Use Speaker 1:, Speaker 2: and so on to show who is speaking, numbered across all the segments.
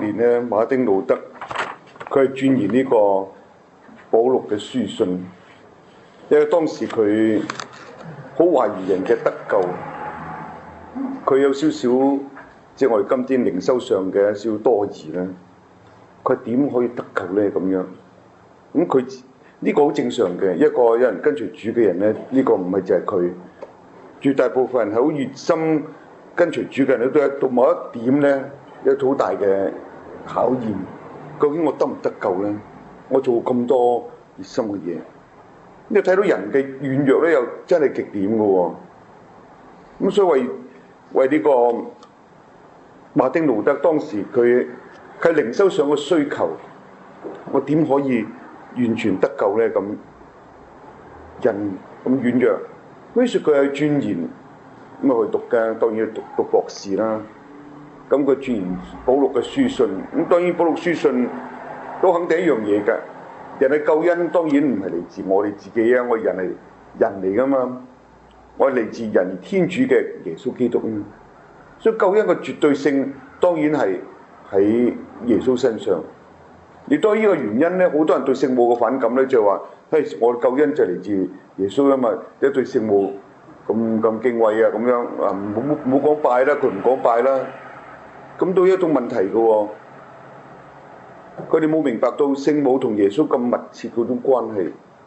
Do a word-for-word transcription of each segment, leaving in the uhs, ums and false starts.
Speaker 1: 年咧，馬丁路德佢係鑽研呢個保祿嘅書信，因為當時佢好懷疑人嘅得救，佢有少少即係我哋今天靈修上嘅少少多疑啦。佢點可以得救咧？咁樣咁佢呢個好正常嘅，一個有人跟隨主嘅人咧，呢、這個唔係就係佢，絕大部分人係好熱心跟隨主嘅人咧，都係到某一點咧，有好大嘅考驗。究竟我得唔得救咧？我做咁多熱心嘅嘢，你睇到人嘅軟弱咧，又真係極點嘅喎。咁所以為為呢個馬丁路德當時佢喺靈修上嘅需求，我點可以完全得救咧？咁人咁軟弱，於是佢係鑽研咁啊去讀嘅，當然要讀讀博士啦。咁佢鑽研保祿嘅書信，咁當然保祿書信都肯定一樣嘢㗎。人嘅救恩當然唔係嚟自我哋自己啊，我哋人係人嚟噶嘛，我係嚟自人天主嘅耶穌基督啊。所以救恩嘅絕對性當然係喺耶穌身上。亦都係呢個原因咧，好多人對聖母嘅反感咧，就係話：嘿，我嘅救恩就嚟自耶穌啊嘛，一對聖母咁咁敬畏啊，咁樣啊，唔好唔好講拜啦，佢唔講拜啦。咁都有一種問題嘅喎，佢哋冇明白到聖母同耶穌咁密切嗰種關係。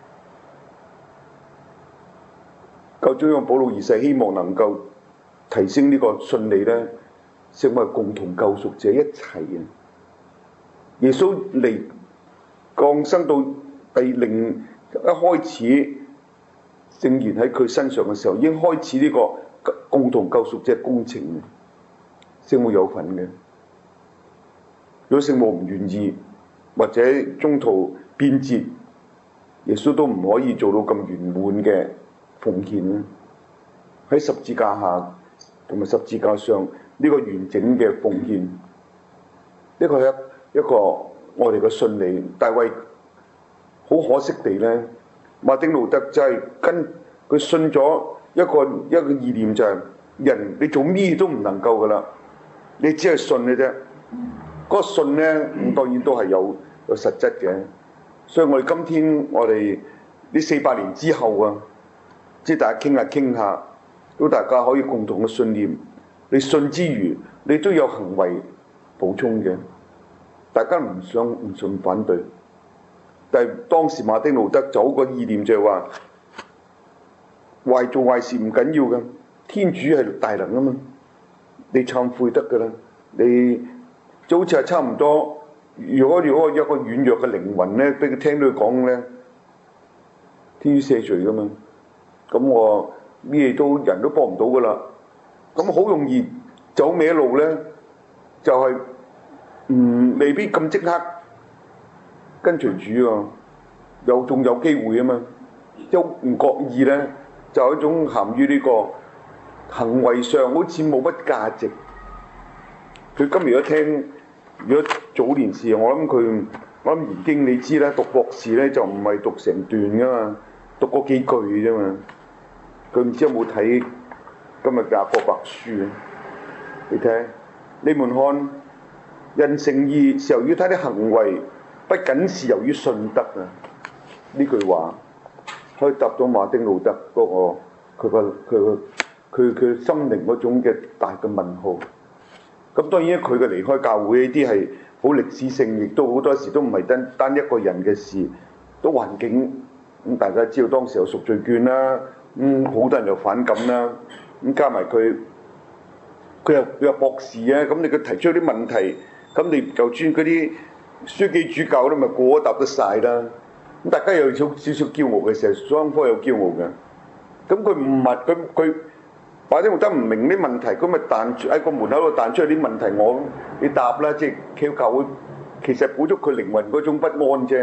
Speaker 1: 教宗讓保祿二世希望能夠提升呢個信理咧，成為共同救贖者一齊嘅。耶穌嚟降生到第零一開始聖言喺佢身上嘅時候，已經開始呢個共同救贖者工程。聖母有份嘅，如果聖母唔願意或者中途變節，耶穌都唔可以做到咁圓滿嘅奉獻。喺十字架下同埋十字架上呢個完整嘅奉獻，呢個係一一個我哋嘅信理。大衛好可惜地咧，馬丁路德就係跟佢信咗一個一個意念，就係人你做咩都唔能夠噶啦。你只係信嘅啫，嗰、那個信咧，咁當然都係有有實質嘅。所以我哋今天我哋呢四百年之後啊，即係大家傾下傾下，都大家可以共同嘅信念。你信之餘，你都有行為補充嘅。大家唔想唔信反對，但係當時馬丁路德走個意念就係話，壞做壞事唔緊要嘅，天主係大能啊嘛。你懺悔得㗎啦，你就好似係差唔多。如果如果有一個軟弱嘅靈魂咧，俾佢聽到佢講咧，天主赦罪㗎嘛，咁我咩都人都幫唔到㗎啦。咁好容易走歪路咧，就係、是、唔、嗯、未必咁即刻跟隨主啊，有仲有機會啊嘛，都唔覺意咧，就係一種含於呢、這個。行為上好似冇乜價值。佢今日如果聽，如果早年時，我諗佢，我諗研經你知啦，讀博士咧就唔係讀成段噶嘛，讀嗰幾句啫嘛。佢唔知有冇睇今日雅各白書？你睇，你們看，人成義是由於他的行為，不僅是由於信德啊。呢句話可以答到馬丁路德嗰、那個佢個佢個。佢佢心靈嗰種嘅大嘅問號，咁當然佢嘅離開教會呢啲係好歷史性，亦都好多時都唔係單單一個人嘅事，都環境咁大家知道當時有贖罪券啦，咁好多人又反感啦，咁加埋佢佢又佢又博士啊，咁你佢提出啲問題，咁你就算嗰啲書記主教咧，咪個個答得晒啦，咁大家又有少少少驕傲嘅時候，雙方有驕傲嘅，咁佢唔係佢佢。或者我真唔明啲問題，咁咪彈喺個門口度彈出嚟啲問題，我你答啦，即係佢教會其實補足佢靈魂嗰種不安啫。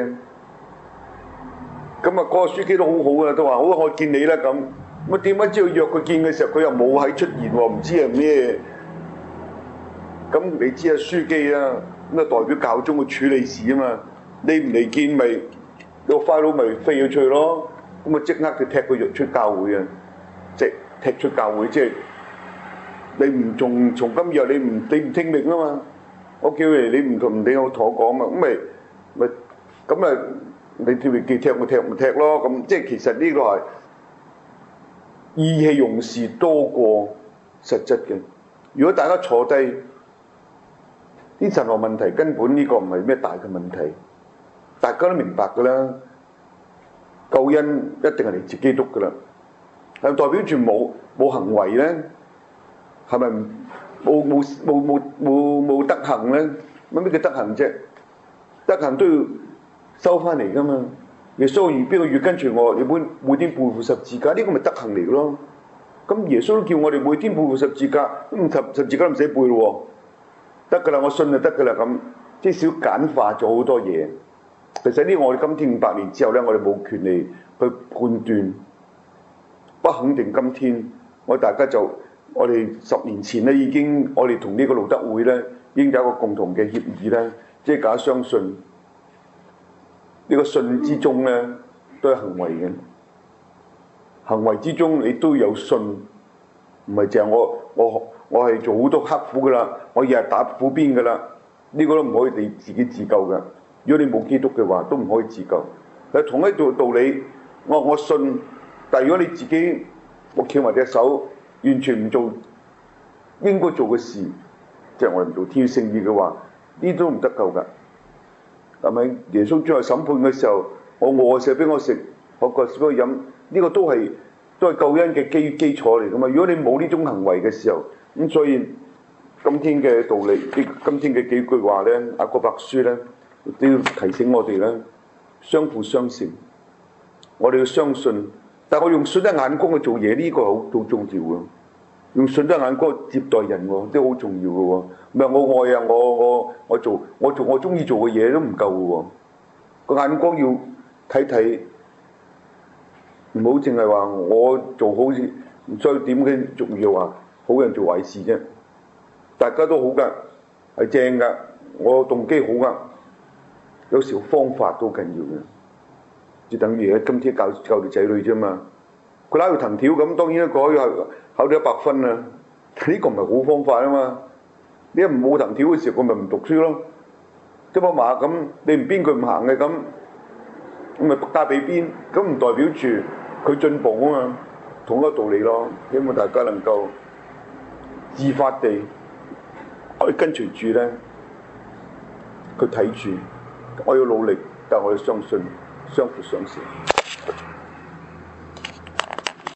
Speaker 1: 咁啊，嗰個書記都好好啊，都話好，我見你啦咁。咁啊，點解知道約佢見嘅時候，佢又冇喺出現喎？唔知係咩？咁你知啊，書記啊，咁啊代表教宗去處理事啊嘛。你唔嚟見咪個 file 咪飛咗出去咯。咁啊，即刻就踢佢入出教會啊，即踢出教會，即係你唔從從今日你唔你唔聽命啊嘛， 我叫你你唔同唔理我同我講嘛，咁咪咪咁咪你叫佢踢我踢咪踢咯，咁即係其實呢個係意氣用事多過實質嘅。如果大家坐低，啲神學問題根本呢個唔係咩大嘅問題，大家都明白㗎啦。救恩一定係嚟自基督㗎啦，係代表住冇冇行為咧？係咪冇冇冇冇冇冇德行咧？乜咩叫德行啫？德行都要收翻嚟㗎嘛。耶穌如邊個越跟住我，你每每天背負十字架，呢個咪德行嚟咯。咁耶穌都叫我哋每天背負十字架，咁十十字架都唔使背咯，得㗎啦，我信就得㗎啦。咁即係少簡化咗好多嘢。其實呢個我哋今天五百年之後咧，我哋冇權利去判斷，不肯定今天。我大家就我哋十年前咧已經，我哋同呢個路德會咧已經有一個共同嘅協議咧，即係假相信呢、這個信之中咧都係行為嘅，行為之中你都有信，唔係淨係我我我係做好多刻苦噶啦，我日日打苦邊噶啦，呢、這個都唔可以你自己自救噶。如果你冇基督嘅話，都唔可以自救。係同一道道理，我我信，但係如果你自己我翹埋隻手，完全唔做應該做嘅事，即係我哋唔做天聖義嘅話，呢都唔得救㗎。係咪？耶穌最後審判嘅時候，我餓嘅時候俾我食，我渴嘅時候俾我飲，呢個都係都係救恩嘅基基礎嚟㗎嘛。如果你冇呢種行為嘅時候，咁所以今天嘅道理，今天嘅幾句話咧，雅各伯書咧。都要提醒我哋咧，相輔相成。我哋要相信，但係我用信德眼光去做嘢，呢、這個好好重要嘅。用信德眼光接待人喎，都好重要嘅喎。唔係我愛啊，我我我做我做我中意做嘅嘢都唔夠嘅喎。個眼光要睇睇，唔好淨係話我做好事，再點嘅仲要話好人做壞事啫。大家都好㗎，係正㗎，我動機好㗎。有時方法都緊要嘅，即等於喺今天教教啲仔女啫嘛。佢拉條藤條咁，當然一個可以考到一百分啦。呢個唔係好方法啊嘛。你一冇藤條嘅時候，佢咪唔讀書咯。即係馬咁，你唔鞭佢唔行嘅咁，咁咪打俾鞭，咁唔代表住佢進步啊嘛。同一個道理咯。希望大家能夠自發地可以跟隨住咧，佢睇住。我要努力，但我要相信，相輔相成。